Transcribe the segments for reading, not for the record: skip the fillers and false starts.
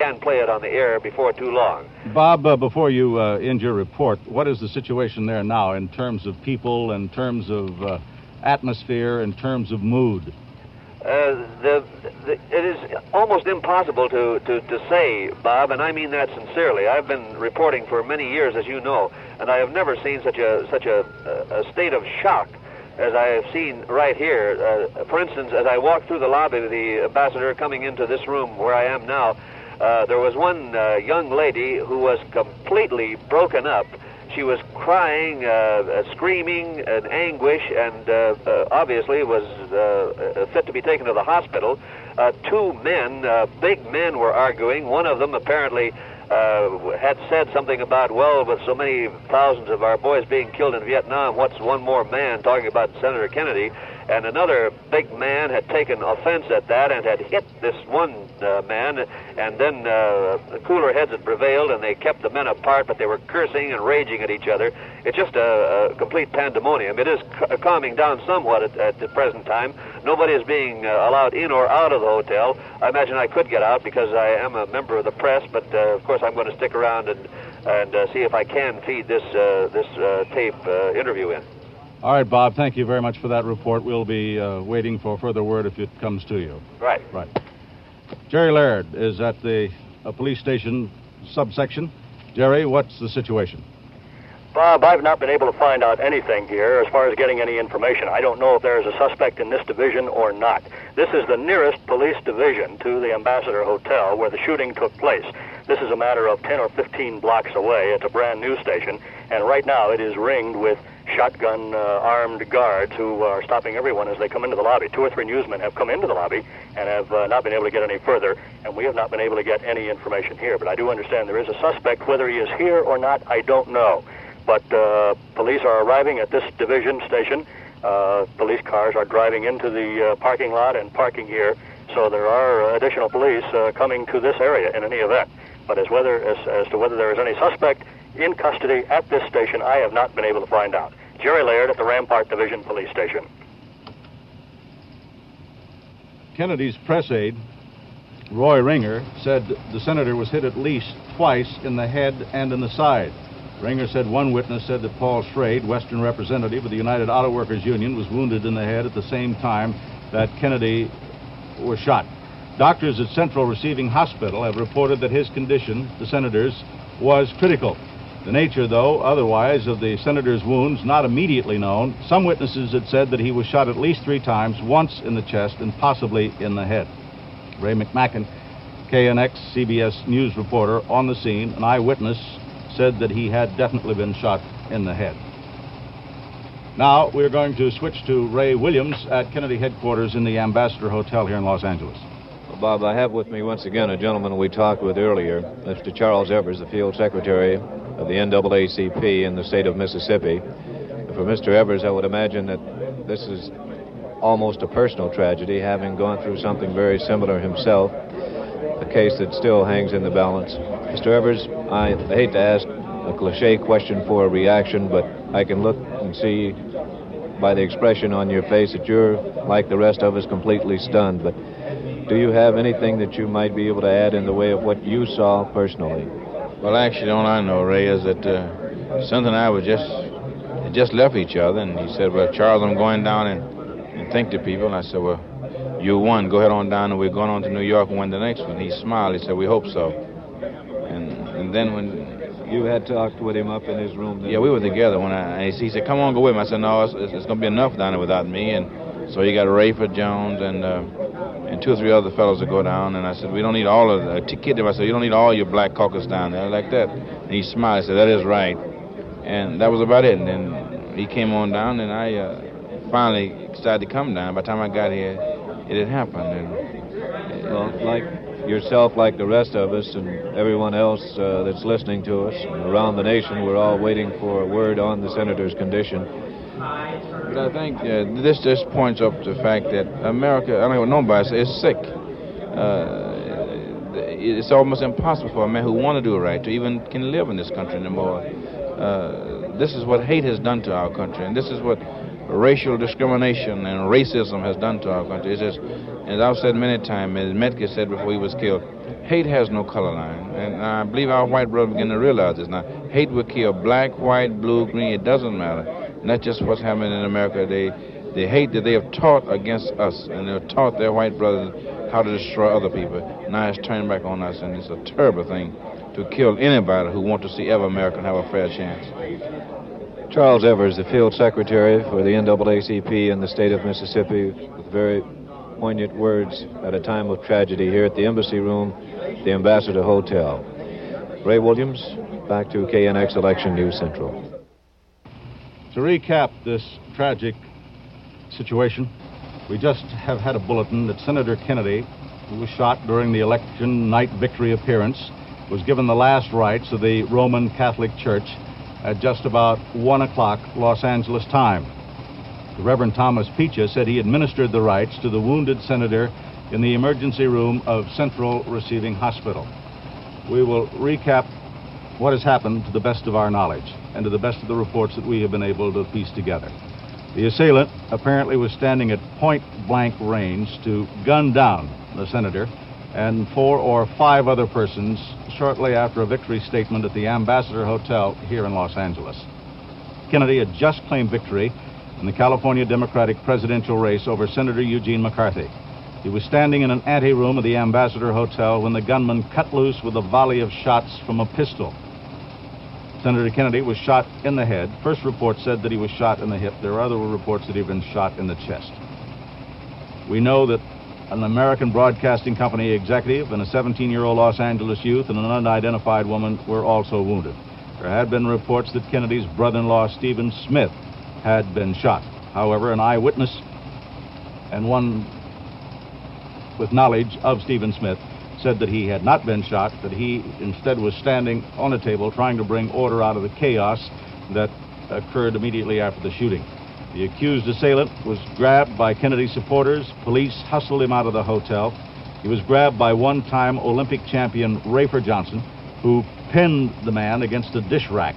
can play it on the air before too long. Bob, before you end your report, what is the situation there now in terms of people, in terms of atmosphere, in terms of mood? It is almost impossible to say, Bob, and I mean that sincerely. I've been reporting for many years, as you know, and I have never seen such a state of shock as I have seen right here. For instance, as I walked through the lobby of the ambassador coming into this room where I am now, there was one young lady who was completely broken up. She was crying, screaming in anguish, and obviously was fit to be taken to the hospital. Two men, big men, were arguing. One of them apparently had said something about, well, with so many thousands of our boys being killed in Vietnam, what's one more man, talking about Senator Kennedy. And another big man had taken offense at that and had hit this one man, and then cooler heads had prevailed, and they kept the men apart, but they were cursing and raging at each other. It's just a complete pandemonium. It is calming down somewhat at the present time. Nobody is being allowed in or out of the hotel. I imagine I could get out because I am a member of the press, but of course I'm going to stick around and see if I can feed this tape interview in. All right, Bob, thank you very much for that report. We'll be waiting for further word if it comes to you. Right. Jerry Laird is at the police station subsection. Jerry, what's the situation? Bob, I've not been able to find out anything here as far as getting any information. I don't know if there is a suspect in this division or not. This is the nearest police division to the Ambassador Hotel where the shooting took place. This is a matter of 10 or 15 blocks away. It's a brand new station, and right now it is ringed with shotgun armed guards who are stopping everyone as they come into the lobby. 2 or 3 newsmen have come into the lobby and have not been able to get any further, and we have not been able to get any information here. But I do understand there is a suspect. Whether he is here or not, I don't know. But police are arriving at this division station. Police cars are driving into the parking lot and parking here, so there are additional police coming to this area in any event. But as to whether there is any suspect in custody at this station, I have not been able to find out. Jerry Laird at the Rampart Division Police Station. Kennedy's press aide, Roy Ringer, said the senator was hit at least twice in the head and in the side. Ringer said one witness said that Paul Schrade, Western representative of the United Auto Workers Union, was wounded in the head at the same time that Kennedy was shot. Doctors at Central Receiving Hospital have reported that his condition, the senator's, was critical. The nature, though, otherwise, of the senator's wounds not immediately known. Some witnesses had said that he was shot at least 3 times, once in the chest and possibly in the head. Ray McMacken, KNX CBS News reporter on the scene, an eyewitness, said that he had definitely been shot in the head. Now, we're going to switch to Ray Williams at Kennedy headquarters in the Ambassador Hotel here in Los Angeles. Well, Bob, I have with me once again a gentleman we talked with earlier, Mr. Charles Evers, the field secretary of the NAACP in the state of Mississippi. For Mr. Evers, I would imagine that this is almost a personal tragedy, having gone through something very similar himself, a case that still hangs in the balance. Mr. Evers, I hate to ask a cliche question for a reaction, but I can look and see by the expression on your face that you're, like the rest of us, completely stunned. But do you have anything that you might be able to add in the way of what you saw personally? Well, actually, all I know, Ray, is that Son and I were just left each other, and he said, well, Charles, I'm going down and think to people. And I said, well, you won. Go ahead on down, and we're going on to New York and win the next one. He smiled. He said, we hope so. And then when... You had talked with him up in his room then? Yeah, we were together. He said, come on, go with me. I said, no, it's going to be enough down there without me. And so he got Rayford Jones and 2 or 3 other fellows to go down. And I said, we don't need all of the kid. I said, you don't need all your black caucus down there like that. And he smiled. He said, that is right. And that was about it. And then he came on down, and I finally decided to come down. By the time I got here, it had happened. And, well, like yourself, like the rest of us and everyone else that's listening to us around the nation, we're all waiting for a word on the senator's condition. But I think this just points up to the fact that America, I don't know what nobody says, is sick. It's almost impossible for a man who want to do right to even can live in this country anymore. This is what hate has done to our country, and this is what racial discrimination and racism has done to our country. It's just, as I've said many times, as Metcalfe said before he was killed, hate has no color line, and I believe our white brothers begin to realize this now. Hate will kill black, white, blue, green, it doesn't matter. And that's just what's happening in America. The hate that they have taught against us, and they've taught their white brothers how to destroy other people. Now it's turning back on us, and it's a terrible thing to kill anybody who wants to see every American have a fair chance. Charles Evers, the field secretary for the NAACP in the state of Mississippi, with very poignant words at a time of tragedy here at the Embassy Room, the Ambassador Hotel. Ray Williams, back to KNX Election News Central. To recap this tragic situation, we just have had a bulletin that Senator Kennedy, who was shot during the election night victory appearance, was given the last rites of the Roman Catholic Church at just about 1 o'clock Los Angeles time. The Reverend Thomas Picha said he administered the rites to the wounded senator in the emergency room of Central Receiving Hospital. We will recap what has happened to the best of our knowledge and to the best of the reports that we have been able to piece together. The assailant apparently was standing at point-blank range to gun down the senator and 4 or 5 other persons shortly after a victory statement at the Ambassador Hotel here in Los Angeles. Kennedy had just claimed victory in the California Democratic presidential race over Senator Eugene McCarthy. He was standing in an anteroom of the Ambassador Hotel when the gunman cut loose with a volley of shots from a pistol. Senator Kennedy was shot in the head. First report said that he was shot in the hip. There are other reports that he had been shot in the chest. We know that an American Broadcasting Company executive and a 17-year-old Los Angeles youth and an unidentified woman were also wounded. There had been reports that Kennedy's brother-in-law, Stephen Smith, had been shot. However, an eyewitness and one with knowledge of Stephen Smith said that he had not been shot, that he instead was standing on a table trying to bring order out of the chaos that occurred immediately after the shooting. The accused assailant was grabbed by Kennedy supporters. Police hustled him out of the hotel. He was grabbed by one-time Olympic champion Rafer Johnson, who pinned the man against a dish rack.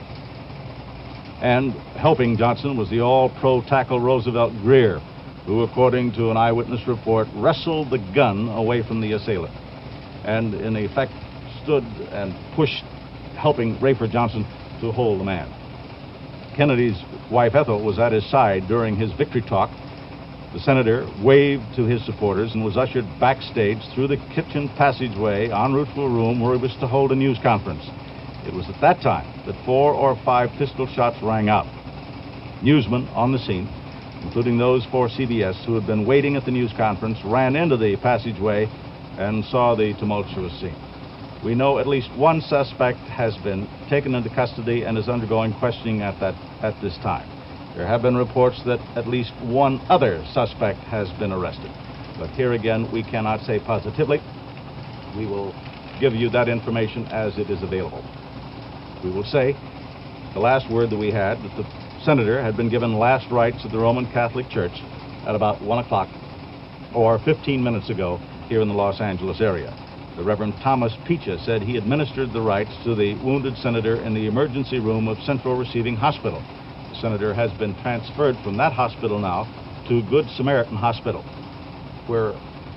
And helping Johnson was the all-pro tackle Roosevelt Greer, who, according to an eyewitness report, wrestled the gun away from the assailant and, in effect, stood and pushed, helping Rafer Johnson to hold the man. Kennedy's wife Ethel was at his side during his victory talk. The senator waved to his supporters and was ushered backstage through the kitchen passageway en route to a room where he was to hold a news conference. It was at that time that 4 or 5 pistol shots rang out. Newsmen on the scene, including those for CBS who had been waiting at the news conference, ran into the passageway and saw the tumultuous scene. We know at least one suspect has been taken into custody and is undergoing questioning at this time. There have been reports that at least one other suspect has been arrested. But here again, we cannot say positively. We will give you that information as it is available. We will say the last word that we had, that the senator had been given last rites of the Roman Catholic Church at about 1 o'clock or 15 minutes ago here in the Los Angeles area. The Reverend Thomas Picha said he administered the rites to the wounded senator in the emergency room of Central Receiving Hospital. The senator has been transferred from that hospital now to Good Samaritan Hospital, where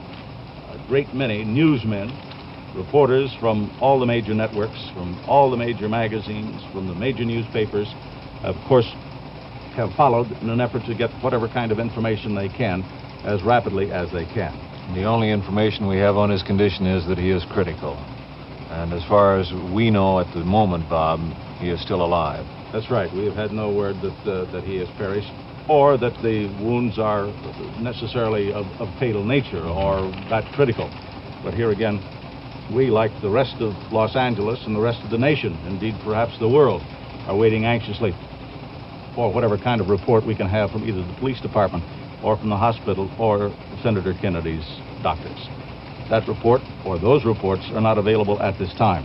a great many newsmen, reporters from all the major networks, from all the major magazines, from the major newspapers, of course, have followed in an effort to get whatever kind of information they can as rapidly as they can. The only information we have on his condition is that he is critical. And as far as we know at the moment, Bob, he is still alive. That's right. We have had no word that he has perished, or that the wounds are necessarily of fatal nature or that critical. But here again, we, like the rest of Los Angeles and the rest of the nation, indeed perhaps the world, are waiting anxiously for whatever kind of report we can have from either the police department or from the hospital or Senator Kennedy's doctors. That report or those reports are not available at this time.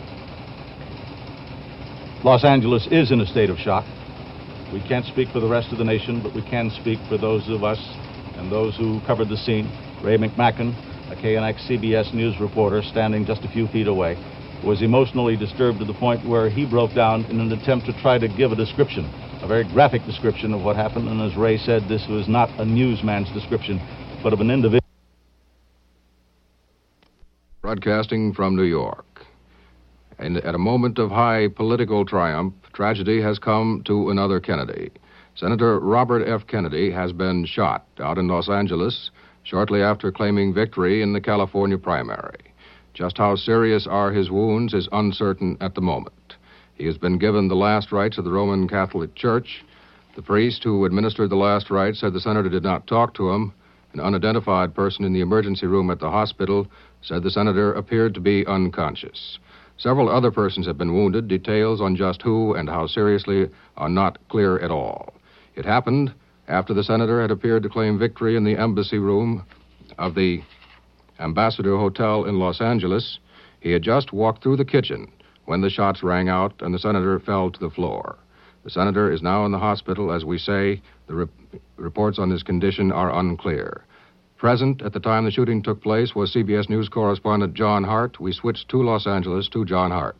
Los Angeles is in a state of shock. We can't speak for the rest of the nation, but we can speak for those of us and those who covered the scene. Ray McMacken, a KNX CBS News reporter standing just a few feet away, was emotionally disturbed to the point where he broke down in an attempt to try to give a description, a very graphic description of what happened. And as Ray said, this was not a newsman's description, but of an individual. Broadcasting from New York. And at a moment of high political triumph, tragedy has come to another Kennedy. Senator Robert F. Kennedy has been shot out in Los Angeles shortly after claiming victory in the California primary. Just how serious are his wounds is uncertain at the moment. He has been given the last rites of the Roman Catholic Church. The priest who administered the last rites said the senator did not talk to him. An unidentified person in the emergency room at the hospital said the senator appeared to be unconscious. Several other persons have been wounded. Details on just who and how seriously are not clear at all. It happened after the senator had appeared to claim victory in the embassy room of the Ambassador Hotel in Los Angeles. He had just walked through the kitchen when the shots rang out and the senator fell to the floor. The senator is now in the hospital. As we say, the reports on his condition are unclear. Present at the time the shooting took place was CBS News correspondent John Hart. We switched to Los Angeles to John Hart.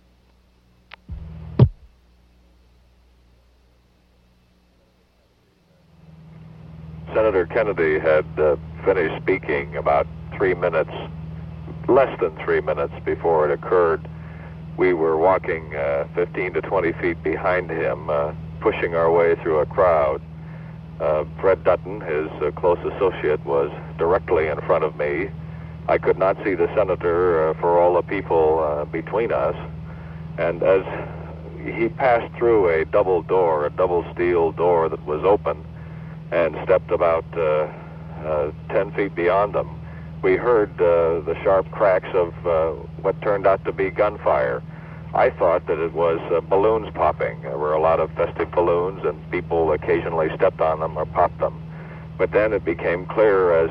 Senator Kennedy had finished speaking about 3 minutes, less than 3 minutes before it occurred. We were walking 15 to 20 feet behind him, pushing our way through a crowd. Fred Dutton, his close associate, was directly in front of me. I could not see the senator for all the people between us. And as he passed through a double steel door that was open, and stepped about 10 feet beyond them, we heard the sharp cracks of what turned out to be gunfire. I thought that it was balloons popping. There were a lot of festive balloons, and people occasionally stepped on them or popped them. But then it became clear as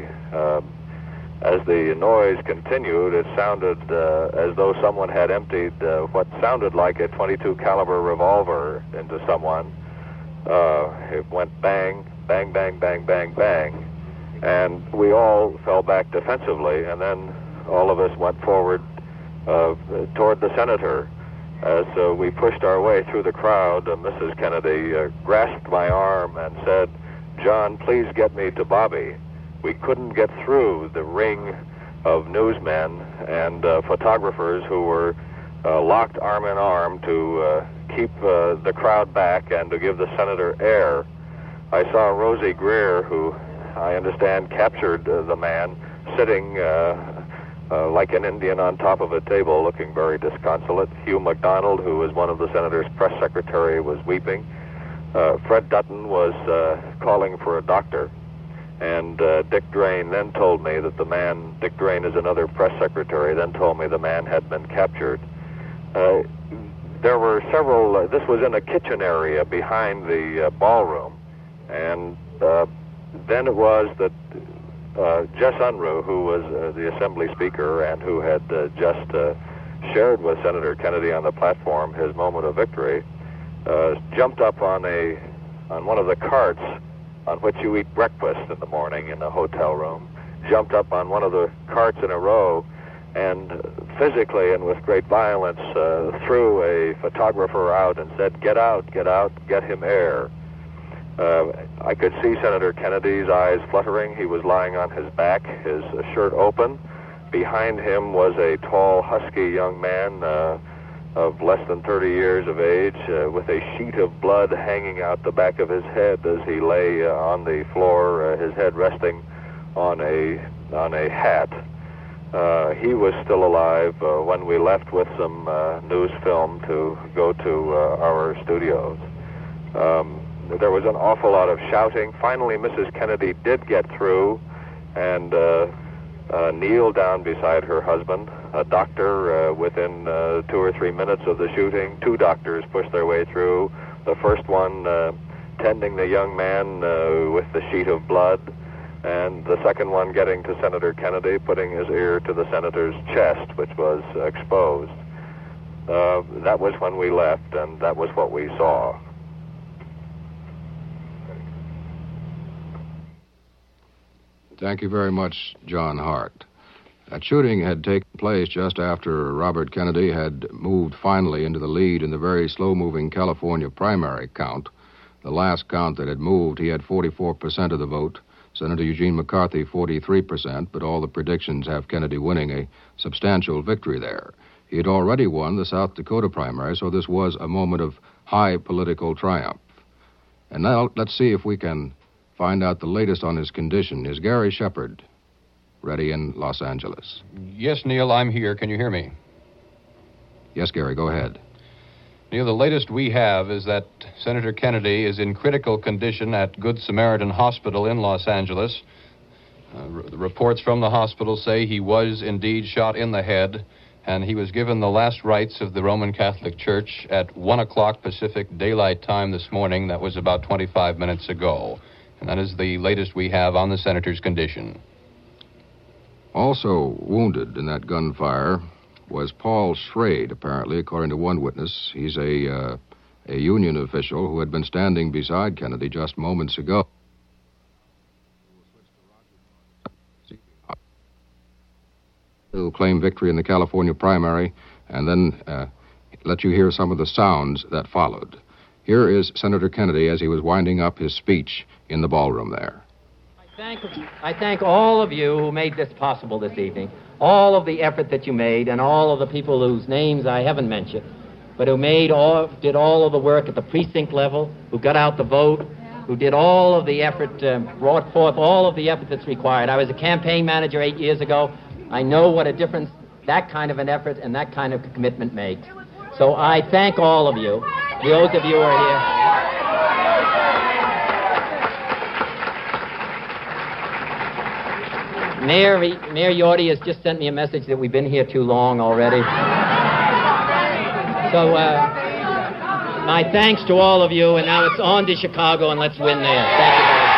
the noise continued, it sounded as though someone had emptied what sounded like a .22 caliber revolver into someone. It went bang, bang, bang, bang, bang, bang, and we all fell back defensively, and then all of us went forward toward the senator. As we pushed our way through the crowd, Mrs. Kennedy grasped my arm and said, "John, please get me to Bobby." We couldn't get through the ring of newsmen and photographers who were locked arm in arm to keep the crowd back and to give the senator air. I saw Rosie Greer, who I understand captured the man, sitting like an Indian on top of a table, looking very disconsolate. Hugh McDonald, who was one of the senator's press secretary, was weeping. Fred Dutton was calling for a doctor. And Dick Drain then told me that the man, Dick Drain is another press secretary, then told me the man had been captured. There were several, this was in a kitchen area behind the ballroom. And then it was that Jess Unruh, who was the Assembly Speaker and who had just shared with Senator Kennedy on the platform his moment of victory, jumped up on one of the carts on which you eat breakfast in the morning in the hotel room, jumped up on one of the carts in a row and physically and with great violence threw a photographer out and said, get out, get him air." I could see Senator Kennedy's eyes fluttering. He was lying on his back, his shirt open. Behind him was a tall, husky young man of less than 30 years of age with a sheet of blood hanging out the back of his head as he lay on the floor, his head resting on a hat. He was still alive when we left with some news film to go to our studios. There was an awful lot of shouting. Finally, Mrs. Kennedy did get through and kneeled down beside her husband. A doctor, within 2 or 3 minutes of the shooting, 2 doctors pushed their way through. The first one tending the young man with the sheet of blood, and the second one getting to Senator Kennedy, putting his ear to the senator's chest, which was exposed. That was when we left, and that was what we saw. Thank you very much, John Hart. That shooting had taken place just after Robert Kennedy had moved finally into the lead in the very slow-moving California primary count. The last count that had moved, he had 44% of the vote. Senator Eugene McCarthy 43%, but all the predictions have Kennedy winning a substantial victory there. He had already won the South Dakota primary, so this was a moment of high political triumph. And now let's see if we can find out the latest on his condition. Is Gary Shepard ready in Los Angeles? Yes, Neil, I'm here. Can you hear me? Yes, Gary, go ahead. Neil, the latest we have is that Senator Kennedy is in critical condition at Good Samaritan Hospital in Los Angeles. The reports from the hospital say he was indeed shot in the head, and he was given the last rites of the Roman Catholic Church at 1 o'clock Pacific Daylight Time this morning. That was about 25 minutes ago. And that is the latest we have on the senator's condition. Also wounded in that gunfire was Paul Schrade, apparently, according to one witness. He's a Union official who had been standing beside Kennedy just moments ago. He'll claim victory in the California primary and then let you hear some of the sounds that followed. Here is Senator Kennedy as he was winding up his speech in the ballroom there. I thank all of you who made this possible this evening, all of the effort that you made, and all of the people whose names I haven't mentioned, but who did all of the work at the precinct level, who got out the vote, who did all of the effort, brought forth all of the effort that's required. I was a campaign manager 8 years ago. I know what a difference that kind of an effort and that kind of commitment makes. So I thank all of you, those of you who are here. Mayor Yorty has just sent me a message that we've been here too long already. So, my thanks to all of you, and now it's on to Chicago, and let's win there. Thank you very much.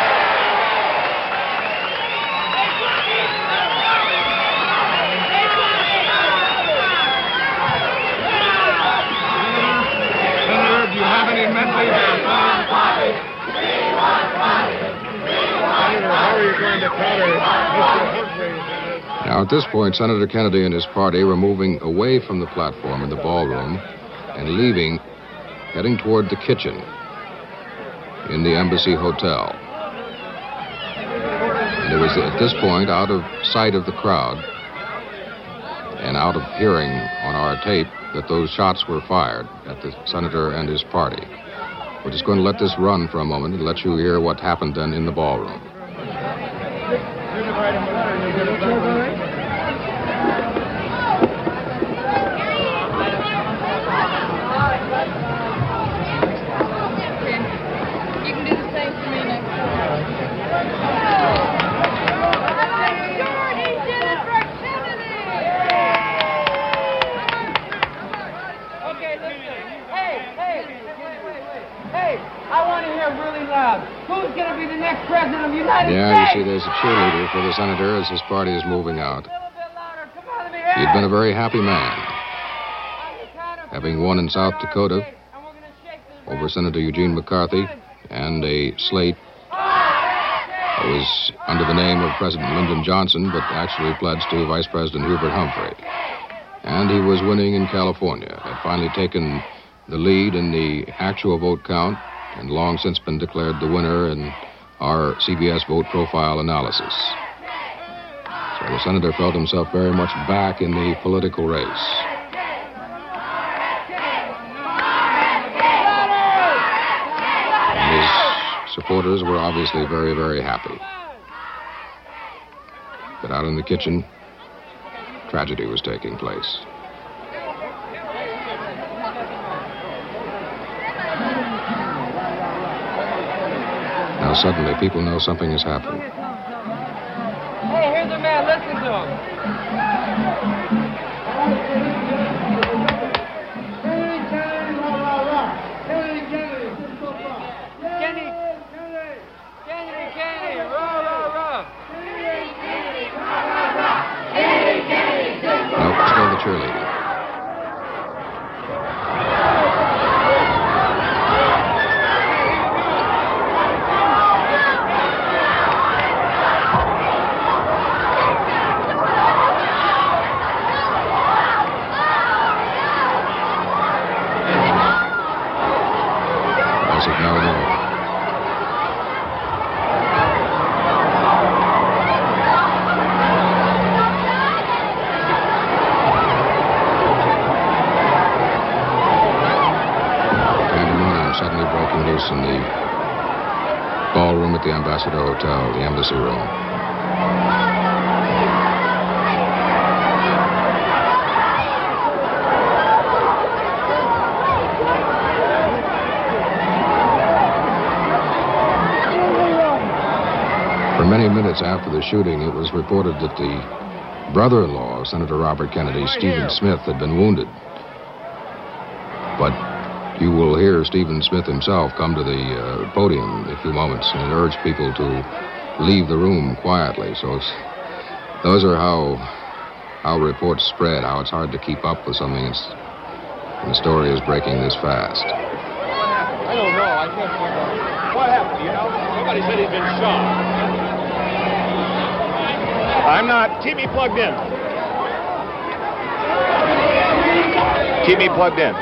Senator, do you have any mentally how are you going to counter Now, at this point, Senator Kennedy and his party were moving away from the platform in the ballroom and leaving, heading toward the kitchen in the Embassy Hotel. And it was at this point, out of sight of the crowd and out of hearing on our tape, that those shots were fired at the senator and his party. We're just going to let this run for a moment and let you hear what happened then in the ballroom. Who's going to be the next president of the United States? Yeah, you see, there's a cheerleader for the senator as his party is moving out. He'd been a very happy man, having won in South Dakota over Senator Eugene McCarthy and a slate that was under the name of President Lyndon Johnson, but actually pledged to Vice President Hubert Humphrey. And he was winning in California, had finally taken the lead in the actual vote count, and long since been declared the winner in our CBS vote profile analysis. So the senator felt himself very much back in the political race. And his supporters were obviously very, very happy. But out in the kitchen, tragedy was taking place. Now suddenly people know something has happened. Hey, here's a man. Listen to him. Kennedy, rah, rah, rah. Nope, still the cheerleader. in the ballroom at the Ambassador Hotel, the embassy room. For many minutes after the shooting, it was reported that the brother-in-law of Senator Robert Kennedy, Stephen Smith, had been wounded. But you will hear Stephen Smith himself come to the podium in a few moments and urge people to leave the room quietly. So those are how reports spread, how it's hard to keep up with something when the story is breaking this fast. I don't know. I can't find out. What happened, do you know? Somebody said he'd been shot. I'm not. Keep me plugged in. Keep me plugged in.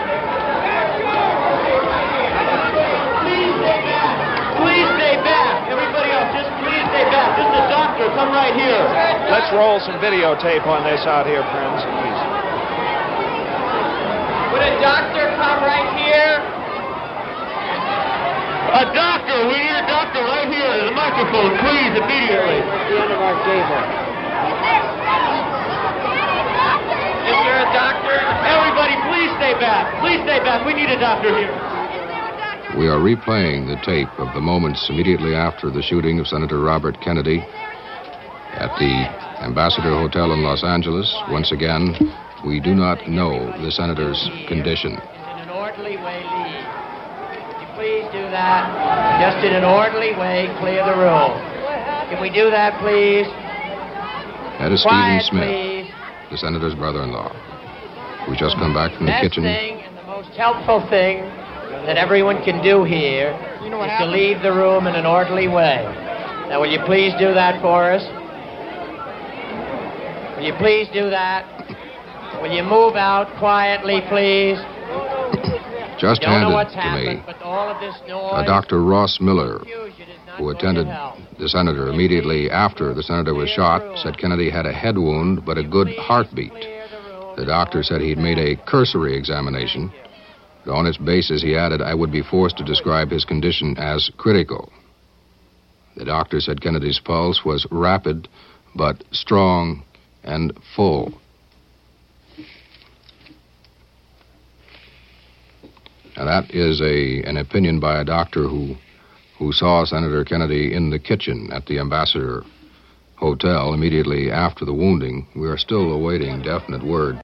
Please stay back. Everybody else, just please stay back. Just the doctor, come right here. Let's roll some videotape on this out here, friends, please. Would a doctor come right here? A doctor! We need a doctor right here. The microphone, please, immediately. At the end of our cable. Is there a doctor? Everybody, please stay back. Please stay back. We need a doctor here. We are replaying the tape of the moments immediately after the shooting of Senator Robert Kennedy at the Ambassador Hotel in Los Angeles. Once again, we do not know the senator's condition. In an orderly way, leave. Would you please do that? Just in an orderly way, clear the room. Can we do that, please? That is Stephen Quiet, Smith, please. the senator's brother-in-law, who's just come back from the kitchen. The best thing and the most helpful thing that everyone can do here is to leave the room in an orderly way. Now, will you please do that for us? Will you please do that? Will you move out quietly, please? Just Don't know handed what's to happened, me but all of this noise, Dr. Ross Miller, confusion is not who going attended to help. the senator immediately after the senator was shot, said Kennedy had a head wound but a good heartbeat. The doctor said he'd made a cursory examination, but on its basis, he added, I would be forced to describe his condition as critical. The doctor said Kennedy's pulse was rapid but strong and full. Now, that is an opinion by a doctor who saw Senator Kennedy in the kitchen at the Ambassador Hotel immediately after the wounding. We are still awaiting definite word